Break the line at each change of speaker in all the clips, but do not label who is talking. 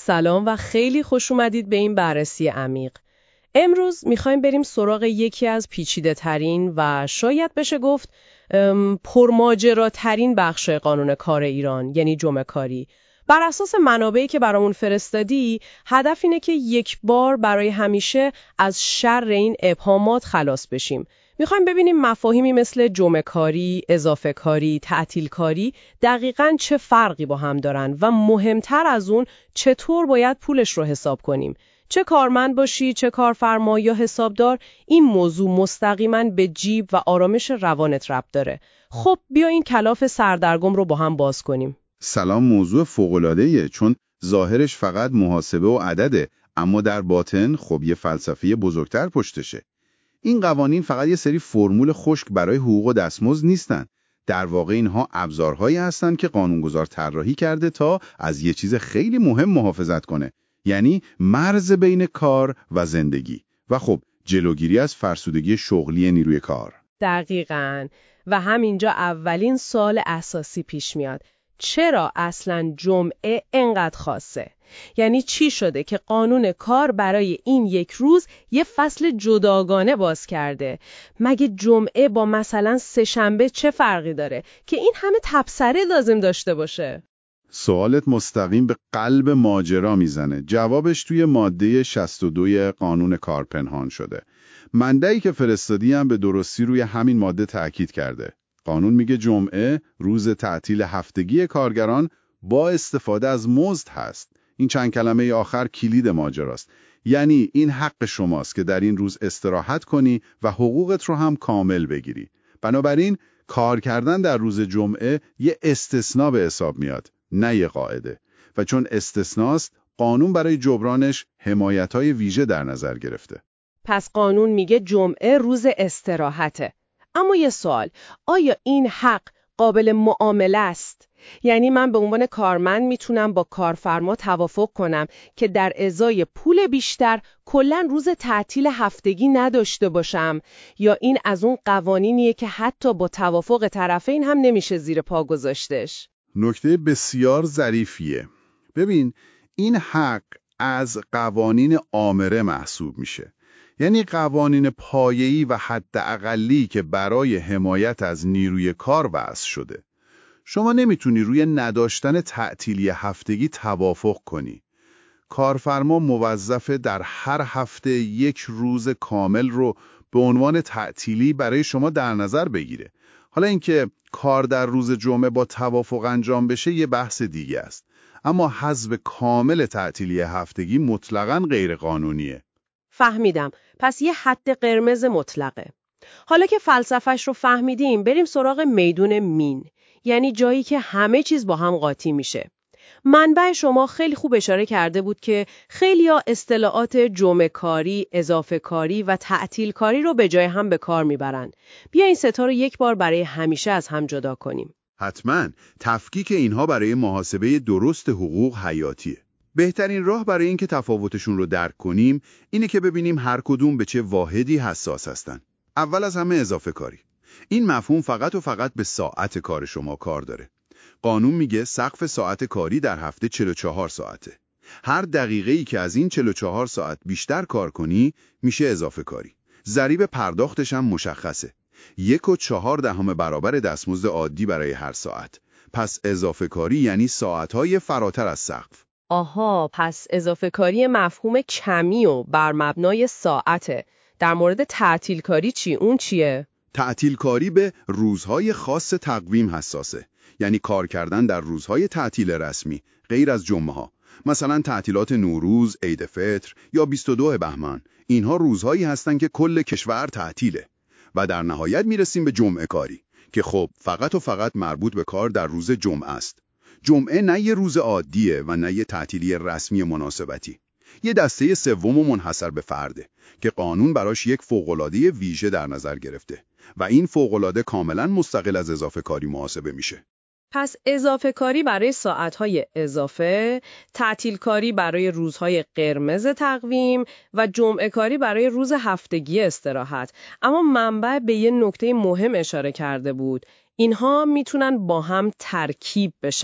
سلام و خیلی خوش اومدید به این بررسی عمیق. امروز میخوایم بریم سراغ یکی از پیچیده ترین و شاید بشه گفت پرماجراترین بخش قانون کار ایران، یعنی جمعه کاری. بر اساس منابعی که برامون فرستادی، هدف اینه که یک بار برای همیشه از شر این ابهامات خلاص بشیم. میخوایم ببینیم مفاهیمی مثل جمعه کاری، اضافه کاری، تعطیل کاری دقیقاً چه فرقی با هم دارن و مهمتر از اون چطور باید پولش رو حساب کنیم. چه کارمند باشی، چه کارفرما یا حسابدار، این موضوع مستقیماً به جیب و آرامش روانت ربط داره. خب بیا این کلاف سردرگم رو با هم باز کنیم.
سلام، موضوع فوق‌العاده‌ایه چون ظاهرش فقط محاسبه و عدده، اما در باطن خب یه فلسفه بزرگتر پشتشه. این قوانین فقط یه سری فرمول خشک برای حقوق و دستمزد نیستن. در واقع اینها ابزارهایی هستن که قانونگذار طراحی کرده تا از یه چیز خیلی مهم محافظت کنه، یعنی مرز بین کار و زندگی و خب جلوگیری از فرسودگی شغلی نیروی کار.
دقیقاً. و همینجا اولین سوال اساسی پیش میاد. چرا اصلاً جمعه انقدر خاصه؟ یعنی چی شده که قانون کار برای این یک روز یه فصل جداگانه باز کرده؟ مگه جمعه با مثلا سه‌شنبه چه فرقی داره که این همه تبصره لازم داشته باشه؟
سوالت مستقیم به قلب ماجرا میزنه. جوابش توی ماده 62 قانون کار پنهان شده. منبعی که فرستادی هم به درستی روی همین ماده تأکید کرده. قانون میگه جمعه روز تعطیل هفتگی کارگران با استفاده از مزد هست. این چند کلمه آخر کلید ماجراست. یعنی این حق شماست که در این روز استراحت کنی و حقوقت رو هم کامل بگیری. بنابراین کار کردن در روز جمعه یه استثناء به حساب میاد، نه یه قاعده. و چون استثناست، قانون برای جبرانش حمایت‌های ویژه در نظر گرفته.
پس قانون میگه جمعه روز استراحته. اما یه سوال، آیا این حق قابل معامله است؟ یعنی من به عنوان کارمند میتونم با کارفرما توافق کنم که در ازای پول بیشتر کلاً روز تعطیل هفتگی نداشته باشم، یا این از اون قوانینیه که حتی با توافق طرفین هم نمیشه زیر پا گذاشتش؟
نکته بسیار ظریفیه. ببین، این حق از قوانین آمره محسوب میشه. یعنی قوانین پایه‌ای و حداقلی که برای حمایت از نیروی کار وضع شده. شما نمیتونی روی نداشتن تعطیلی هفتگی توافق کنی. کارفرما موظفه در هر هفته یک روز کامل رو به عنوان تعطیلی برای شما در نظر بگیره. حالا اینکه کار در روز جمعه با توافق انجام بشه یه بحث دیگه است. اما حذف کامل تعطیلی هفتگی مطلقاً غیر قانونیه.
فهمیدم. پس یه حد قرمز مطلقه. حالا که فلسفه‌اش رو فهمیدیم، بریم سراغ میدون مین. یعنی جایی که همه چیز با هم قاطی میشه. منبع شما خیلی خوب اشاره کرده بود که خیلیا اصطلاحات جمعه کاری، اضافه کاری و تعطیل کاری رو به جای هم به کار میبرن. بیا این ستا رو یک بار برای همیشه از هم جدا کنیم.
حتماً تفکیک اینها برای محاسبه درست حقوق حیاتیه. بهترین راه برای اینکه تفاوتشون رو درک کنیم اینه که ببینیم هر کدوم به چه واحدی حساس هستن. اول از همه اضافه کاری. این مفهوم فقط و فقط به ساعت کار شما کار داره. قانون میگه سقف ساعت کاری در هفته 44 ساعته. هر دقیقه‌ای که از این 44 ساعت بیشتر کار کنی میشه اضافه کاری. ضریب پرداختش هم مشخصه. 1.4 برابر دستمزد عادی برای هر ساعت. پس اضافه کاری یعنی ساعت‌های فراتر از سقف.
آها، پس اضافه کاری مفهوم کمی و بر مبنای ساعته. در مورد تعطیل کاری چی؟ اون چیه؟
تعطیل کاری به روزهای خاص تقویم حساسه. یعنی کار کردن در روزهای تعطیل رسمی، غیر از جمعه ها. مثلا تعطیلات نوروز، عید فطر یا 22 بهمن. اینها روزهایی هستن که کل کشور تعطیله. و در نهایت میرسیم به جمعه کاری که خب فقط و فقط مربوط به کار در روز جمعه است. جمعه نه یه روز عادیه و نه یه تعطیلی رسمی مناسبتی. یه دسته سوم و منحصر به فرده که قانون براش یک فوق‌العاده ویژه در نظر گرفته و این فوق‌العاده کاملا مستقل از اضافه کاری محاسبه میشه.
پس اضافه کاری برای ساعتهای اضافه، تعطیل کاری برای روزهای قرمز تقویم و جمعه کاری برای روز هفتگی استراحت. اما منبع به یه نکته مهم اشاره کرده بود. اینها میتونن با هم ترکیب بشن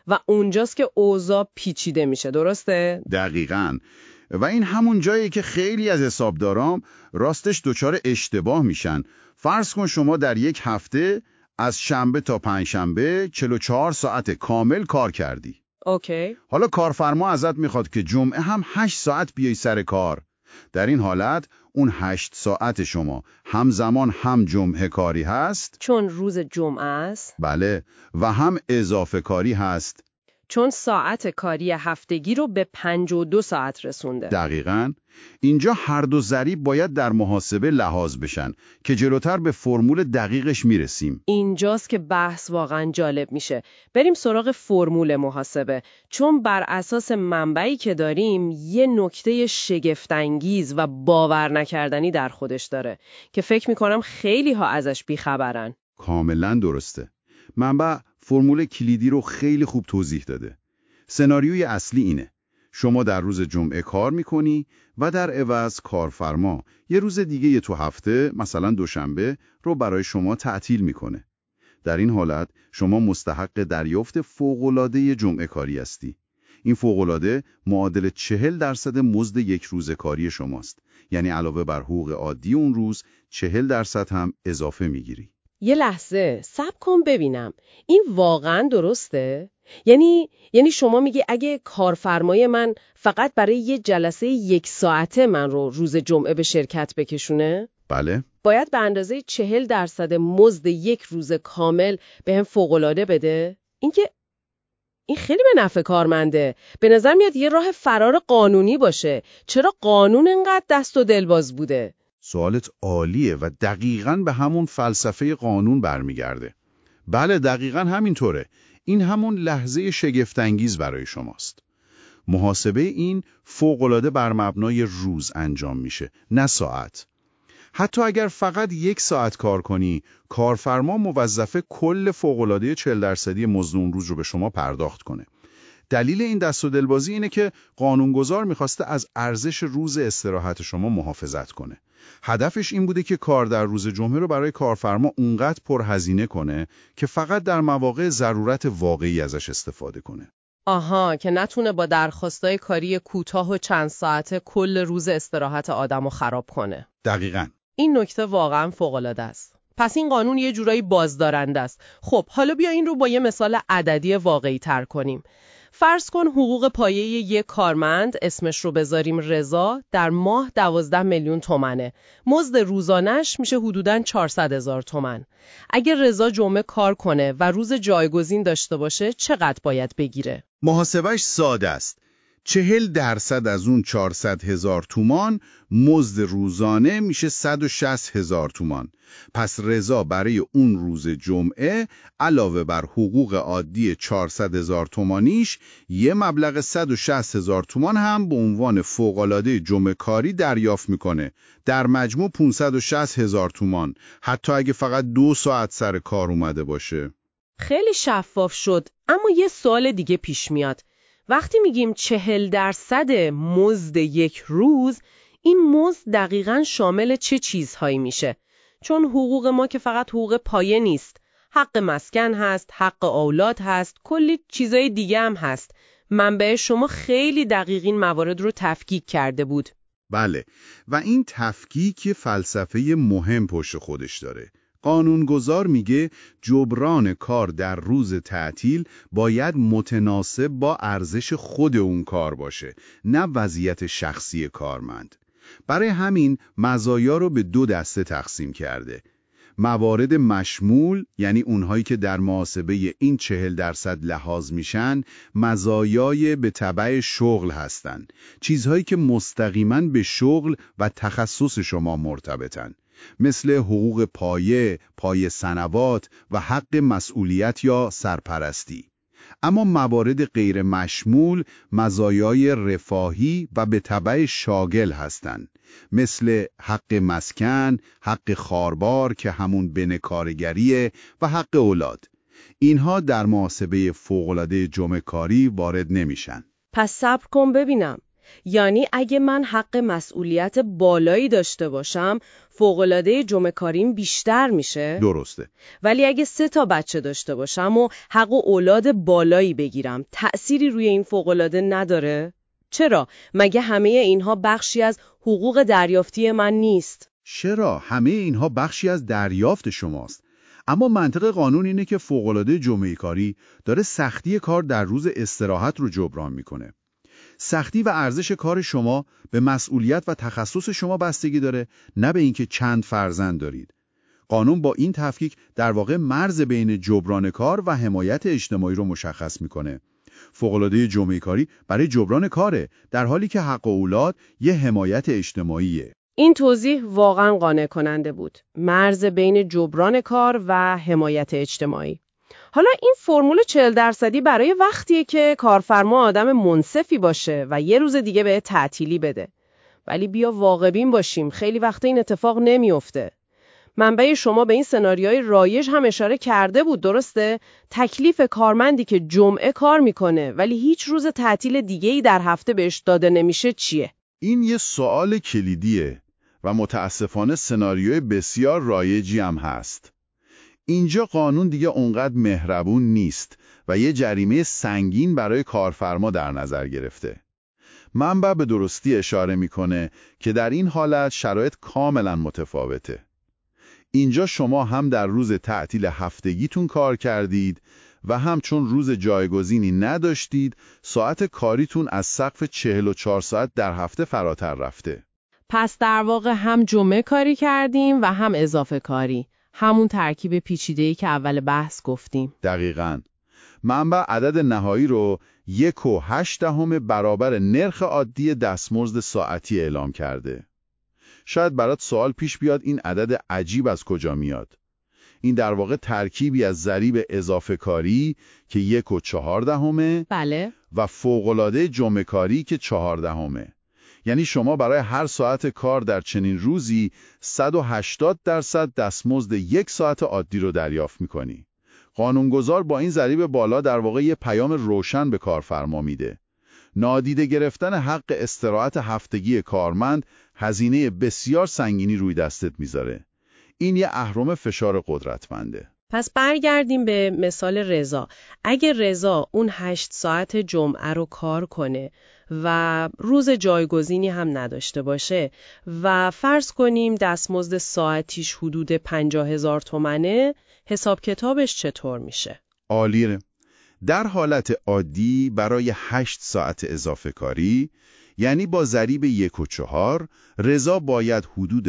و اونجاست که اوضاع پیچیده میشه، درسته؟
دقیقاً. و این همون جاییه که خیلی از حسابدارام راستش دچار اشتباه میشن. فرض کن شما در یک هفته از شنبه تا پنجشنبه 44 ساعت کامل کار کردی.
اوکی.
حالا کارفرما ازت میخواد که جمعه هم 8 ساعت بیای سر کار. در این حالت اون 8 ساعت شما همزمان هم جمعه کاری هست،
چون روز جمعه است.
بله، و هم اضافه کاری هست،
چون ساعت کاری هفتگی رو به 52 ساعت رسونده.
دقیقاً. اینجا هر دو ضریب باید در محاسبه لحاظ بشن که جلوتر به فرمول دقیقش میرسیم.
اینجاست که بحث واقعا جالب میشه. بریم سراغ فرمول محاسبه، چون بر اساس منبعی که داریم یه نکته شگفت‌انگیز و باور نکردنی در خودش داره که فکر میکنم خیلی ها ازش بیخبرن.
کاملا درسته. منبع فرمول کلیدی رو خیلی خوب توضیح داده. سناریوی اصلی اینه: شما در روز جمعه کار میکنی و در عوض کارفرما یه روز دیگه تو هفته، مثلا دوشنبه، رو برای شما تعطیل میکنه. در این حالت شما مستحق دریافت فوق‌العاده جمعه کاری هستی. این فوق‌العاده معادل 40% مزد یک روز کاری شماست. یعنی علاوه بر حقوق عادی اون روز 40% هم اضافه میگیری.
یه لحظه صبر کن ببینم، این واقعا درسته؟ یعنی شما میگی اگه کارفرمای من فقط برای یه جلسه 1 ساعته من رو روز جمعه به شرکت بکشونه؟
بله.
باید به اندازه 40% مزد یک روز کامل به هم فوق‌العاده بده؟ این خیلی به نفع کارمنده. به نظر میاد یه راه فرار قانونی باشه. چرا قانون انقدر دست و دلباز بوده؟
سوالت عالیه و دقیقاً به همون فلسفه قانون برمیگرده. بله، دقیقاً همینطوره. این همون لحظه شگفت‌انگیز برای شماست. محاسبه این فوق‌العاده بر مبنای روز انجام میشه، نه ساعت. حتی اگر فقط 1 ساعت کار کنی، کارفرما موظفه کل فوق‌العاده 40% مزد اون روز رو به شما پرداخت کنه. دلیل این دست و دلبازی اینه که قانونگذار میخواسته از ارزش روز استراحت شما محافظت کنه. هدفش این بوده که کار در روز جمعه رو برای کارفرما اونقدر پرهزینه کنه که فقط در مواقع ضرورت واقعی ازش استفاده کنه.
آها، که نتونه با درخواستای کاری کوتاه و چند ساعته کل روز استراحت آدمو خراب کنه.
دقیقاً.
این نکته واقعا فوق‌العاده است. پس این قانون یه جورایی بازدارنده است. خب حالا بیا این رو با یه مثال عددی واقعی تر کنیم. فرض کن حقوق پایه یک کارمند، اسمش رو بذاریم رضا، در ماه 12 میلیون تومنه. مزد روزانش میشه حدوداً 400,000 تومن. اگه رضا جمعه کار کنه و روز جایگزین داشته باشه چقدر باید بگیره؟
محاسبش ساده است. 40% از اون 400,000 تومان مزد روزانه میشه 160,000 تومان. پس رضا برای اون روز جمعه علاوه بر حقوق عادی 400,000 تومانیش یه مبلغ 160,000 تومان هم به عنوان فوق‌العاده جمعه کاری دریافت میکنه. در مجموع 560,000 تومان، حتی اگه فقط 2 ساعت سر کار اومده باشه.
خیلی شفاف شد، اما یه سوال دیگه پیش میاد. وقتی میگیم 40% مزد یک روز، این مزد دقیقاً شامل چه چیزهایی میشه؟ چون حقوق ما که فقط حقوق پایه نیست. حق مسکن هست، حق اولاد هست، کلی چیزای دیگه هم هست. منبع شما خیلی دقیق این موارد رو تفکیک کرده بود.
بله، و این تفکیک فلسفه مهم پشت خودش داره. قانونگذار میگه جبران کار در روز تعطیل باید متناسب با ارزش خود اون کار باشه، نه وضعیت شخصی کارمند. برای همین مزایا رو به 2 دسته تقسیم کرده. موارد مشمول، یعنی اونهایی که در محاسبه این 40% لحاظ میشن، مزایای به تبع شغل هستن. چیزهایی که مستقیما به شغل و تخصص شما مرتبطن. مثل حقوق پایه سنوات و حق مسئولیت یا سرپرستی. اما موارد غیر مشمول مزایای رفاهی و به تبع شاغل هستند، مثل حق مسکن، حق خاربار که همون بنکارگریه و حق اولاد. اینها در محاسبه فوق‌العاده جمعه کاری وارد نمیشن.
پس صبر کن ببینم. یعنی اگه من حق مسئولیت بالایی داشته باشم، فوق‌العاده جمعه کاریم بیشتر میشه؟
درسته.
ولی اگه 3 تا بچه داشته باشم و حق و اولاد بالایی بگیرم، تأثیری روی این فوق‌العاده نداره؟ چرا؟ مگه همه اینها بخشی از حقوق دریافتی من نیست؟
چرا؟ همه اینها بخشی از دریافت شماست. اما منطق قانون اینه که فوق‌العاده جمعه کاری داره سختی کار در روز استراحت رو جبران میکنه. سختی و ارزش کار شما به مسئولیت و تخصص شما بستگی داره، نه به اینکه چند فرزند دارید. قانون با این تفکیک در واقع مرز بین جبران کار و حمایت اجتماعی رو مشخص میکنه. فوق‌العاده جمعه کاری برای جبران کاره، در حالی که حق اولاد یه حمایت اجتماعیه.
این توضیح واقعا قانع کننده بود. مرز بین جبران کار و حمایت اجتماعی. حالا این فرمول 40% برای وقتیه که کارفرما آدم منصفی باشه و یه روز دیگه به تعطیلی بده. ولی بیا واقع‌بین باشیم، خیلی وقت این اتفاق نمیفته. منبع شما به این سناریوی رایج هم اشاره کرده بود، درسته؟ تکلیف کارمندی که جمعه کار میکنه ولی هیچ روز تعطیل دیگه‌ای در هفته بهش داده نمیشه چیه؟
این یه سوال کلیدیه و متاسفانه سناریوی بسیار رایجی هم هست. اینجا قانون دیگه اونقدر مهربون نیست و یه جریمه سنگین برای کارفرما در نظر گرفته. منبع به درستی اشاره میکنه که در این حالت شرایط کاملا متفاوته. اینجا شما هم در روز تعطیل هفتگیتون کار کردید و هم چون روز جایگزینی نداشتید، ساعت کاریتون از سقف 44 ساعت در هفته فراتر رفته.
پس در واقع هم جمعه کاری کردیم و هم اضافه کاری. همون ترکیب پیچیده‌ای که اول بحث گفتیم.
دقیقاً. منبع عدد نهایی رو 1.8 برابر نرخ عادی دستمزد ساعتی اعلام کرده. شاید برات سوال پیش بیاد این عدد عجیب از کجا میاد. این در واقع ترکیبی از ضریب اضافه کاری که 1.4
بله.
و فوق‌العاده جمعه کاری که 14. یعنی شما برای هر ساعت کار در چنین روزی 180% دستمزد 1 ساعت عادی رو دریافت می‌کنی. قانونگذار با این ضریب بالا در واقع یه پیام روشن به کارفرما میده. نادیده گرفتن حق استراحت هفتگی کارمند هزینه بسیار سنگینی روی دستت میذاره. این یه اهرم فشار قدرتمنده.
پس برگردیم به مثال رضا. اگه رضا اون 8 ساعت جمعه رو کار کنه و روز جایگزینی هم نداشته باشه و فرض کنیم دستمزد ساعتیش حدود 50,000 تومنه، حساب کتابش چطور میشه؟
عالیه. در حالت عادی برای 8 ساعت اضافه کاری، یعنی با ضریب 1.4، رضا باید حدود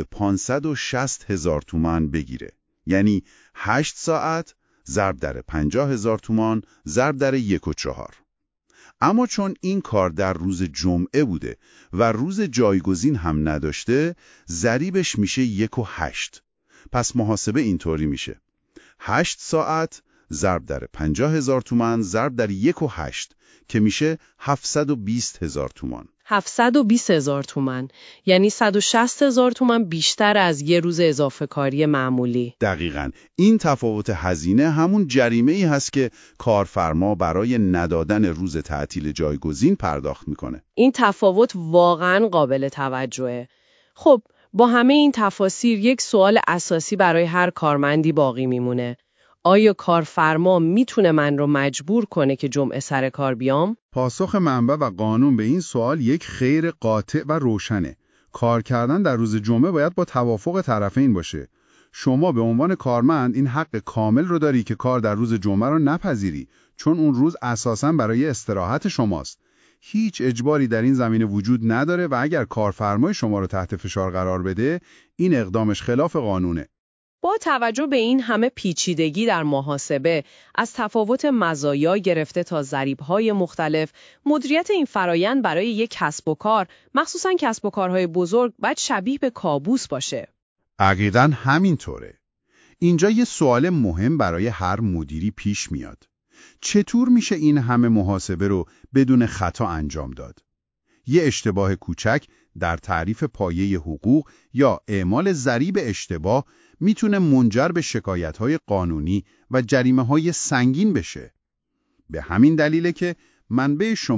560,000 تومان بگیره. یعنی 8 ساعت ضرب در 50,000 تومان ضرب در 1.4. اما چون این کار در روز جمعه بوده و روز جایگزین هم نداشته، ضریبش میشه 1.8. پس محاسبه اینطوری میشه: 8 ساعت ضرب در 50,000 تومان ضرب در 1.8 که میشه 720,000 تومان.
720,000 تومان، یعنی 160,000 تومان بیشتر از یه روز اضافه کاری معمولی.
دقیقاً. این تفاوت هزینه همون جریمه‌ای هست که کارفرما برای ندادن روز تعطیل جایگزین پرداخت میکنه.
این تفاوت واقعاً قابل توجهه. خب، با همه این تفاسیر یک سوال اساسی برای هر کارمندی باقی میمونه. آیا کارفرما میتونه من رو مجبور کنه که جمعه سر کار بیام؟
پاسخ منبع و قانون به این سوال یک خیر قاطع و روشنه. کار کردن در روز جمعه باید با توافق طرفین باشه. شما به عنوان کارمند این حق کامل رو داری که کار در روز جمعه رو نپذیری، چون اون روز اساساً برای استراحت شماست. هیچ اجباری در این زمینه وجود نداره و اگر کارفرمای شما رو تحت فشار قرار بده، این اقدامش خلاف قانونه.
با توجه به این همه پیچیدگی در محاسبه، از تفاوت مزایا گرفته تا ضریب‌های مختلف، مدیریت این فرایند برای یک کسب و کار، مخصوصاً کسب و کارهای بزرگ، باید شبیه به کابوس باشه.
عقیداً همینطوره. اینجا یه سوال مهم برای هر مدیری پیش میاد. چطور میشه این همه محاسبه رو بدون خطا انجام داد؟ یه اشتباه کوچک در تعریف پایه حقوق یا اعمال ضریب اشتباه میتونه منجر به شکایت‌های قانونی و جریمه‌های سنگین بشه. به همین دلیله که منبع شما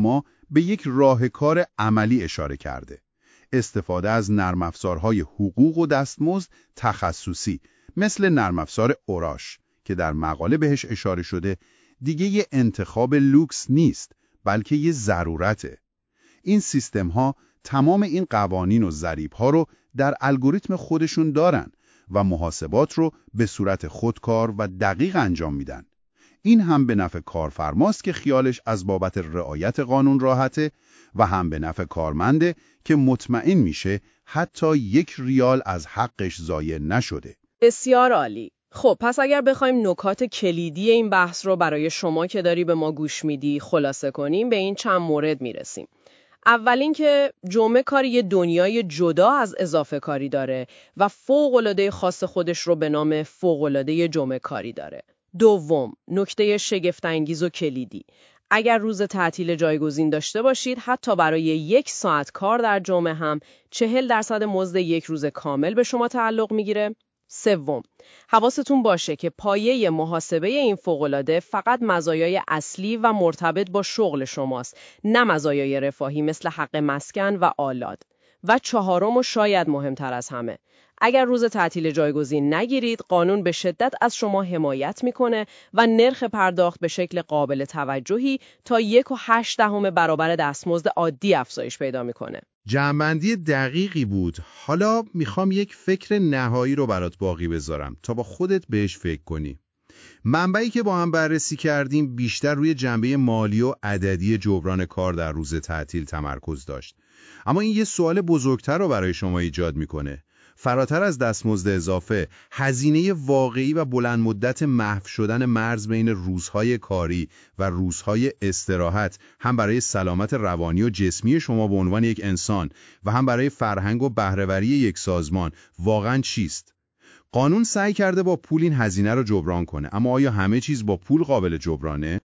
به یک راهکار عملی اشاره کرده. استفاده از نرم افزارهای حقوق و دستمزد تخصصی مثل نرم افزار اوراش که در مقاله بهش اشاره شده دیگه یه انتخاب لوکس نیست بلکه یه ضرورته. این سیستم ها تمام این قوانین و ضریب‌ها رو در الگوریتم خودشون دارن و محاسبات رو به صورت خودکار و دقیق انجام میدن. این هم به نفع کارفرماست که خیالش از بابت رعایت قانون راحته و هم به نفع کارمنده که مطمئن میشه حتی 1 ریال از حقش ضایع نشده.
بسیار عالی. خب پس اگر بخوایم نکات کلیدی این بحث رو برای شما که داری به ما گوش میدی خلاصه کنیم به این چند مورد میرسیم. اولین که جمعه کاری یه دنیای جدا از اضافه کاری داره و فوق‌العاده خاص خودش رو به نام فوق‌العاده جمعه کاری داره. دوم، نکته شگفت‌انگیز و کلیدی. اگر روز تعطیل جایگزین داشته باشید حتی برای 1 ساعت کار در جمعه هم 40% مزد 1 روز کامل به شما تعلق میگیره. سوم، حواستون باشه که پایه محاسبه این فوق‌العاده فقط مزایای اصلی و مرتبط با شغل شماست، نه مزایای رفاهی مثل حق مسکن و آلات. و چهارم و شاید مهمتر از همه، اگر روز تعطیل جایگزین نگیرید، قانون به شدت از شما حمایت میکنه و نرخ پرداخت به شکل قابل توجهی تا 1.8 برابر دستمزد عادی افزایش پیدا میکنه.
جمع‌بندی دقیقی بود. حالا میخوام یک فکر نهایی رو برات باقی بذارم تا با خودت بهش فکر کنی. منبعی که با هم بررسی کردیم بیشتر روی جنبه مالی و عددی جبران کار در روز تعطیل تمرکز داشت. اما این یه سوال بزرگتر رو برای شما ایجاد میکنه. فراتر از دستمزد اضافه، هزینه واقعی و بلند مدت محو شدن مرز بین روزهای کاری و روزهای استراحت هم برای سلامت روانی و جسمی شما به عنوان یک انسان و هم برای فرهنگ و بهره‌وری یک سازمان واقعاً چیست؟ قانون سعی کرده با پول این هزینه رو جبران کنه، اما آیا همه چیز با پول قابل جبرانه؟